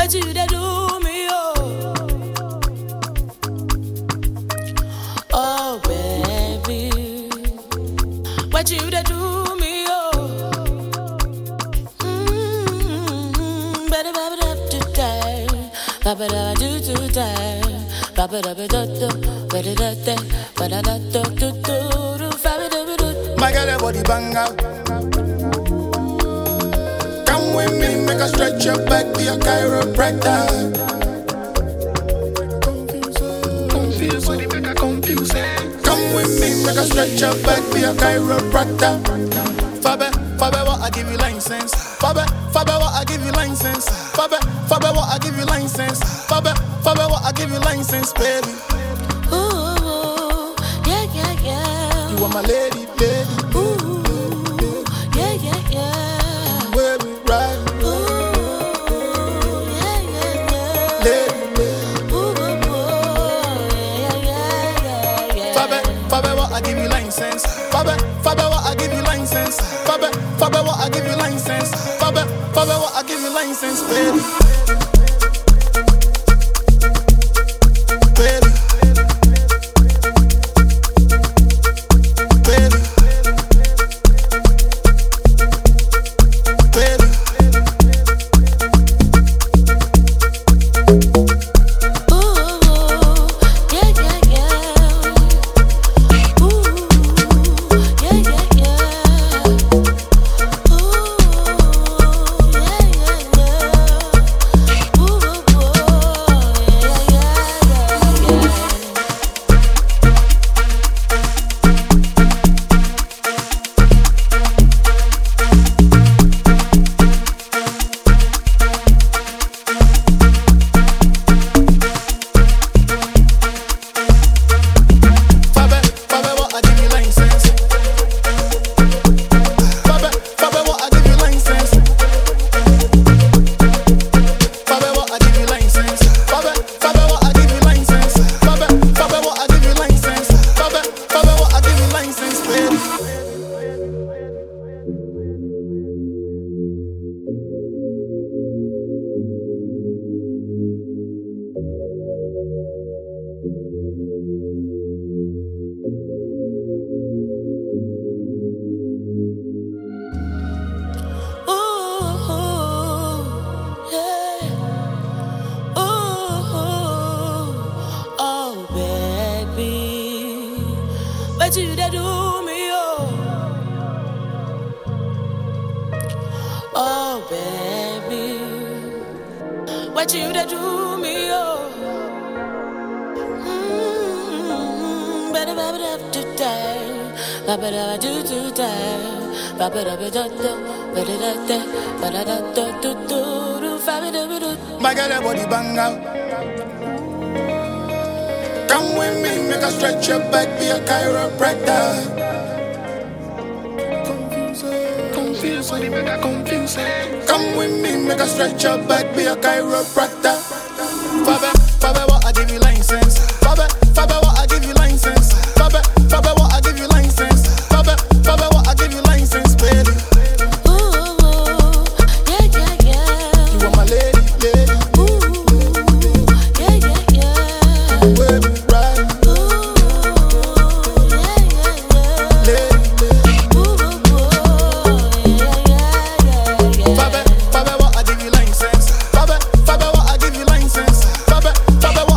But you they do me, oh. Oh, baby. What you they do me, oh. Better baby up today. Papa da do today. Papa da do do. Better that day. Better that do do do. My girl, your body bang out. Come with me, make a stretch your back, be a chiropractor. Come with me, make a stretch your back, be a chiropractor. Fabe, what I give you license. Fabe, what I give you license. Fabe, what I give you license. Fabe, what I give you license, baby. Ooh, yeah, yeah, yeah. You are my lady, baby. Ooh, yeah, yeah, yeah. Where we ride, Ooh, yeah, yeah, yeah. lady. Ooh, yeah, yeah, yeah, yeah. Fabe, what I give you license. Fabe, what I give you license. Fabe, what I give you license. Fabe, what I give you license, baby. Baby. Baby. Baby. Ooh, yeah, yeah, yeah. Ooh, yeah, yeah, yeah. Ooh, yeah, yeah, yeah. Ooh, yeah, yeah, yeah, yeah. Fabe, what I give you license. Fabe, what I give you license. Fabe, what I give you license. Fabe, what I give you license. Fabe, what I give you license. Fabe, what I give you license, baby. Ooh, yeah. Ooh, oh baby, what you they do me, oh. Oh baby, what you they do me, oh. Better baby up today. Papa da do today. Papa da do do. Better that day. Better that do do do. Fabi da do. My girl, your body bang out. Come with me, make a stretch your back, be a chiropractor. Come with me, make a stretch your back, be a chiropractor. Fabe, what I give you license. Fabe, what I give you license. Fabe, what I give you license. Fabe, what I give you license, baby. Ooh, yeah, yeah, yeah. You are my lady, lady. Ooh, yeah, yeah, yeah. Where we ride, Ooh, yeah, yeah, yeah. lady. Ooh, yeah, yeah, yeah, yeah. Fabe, what I give you license. Fabe, what I give you license. Fabe, what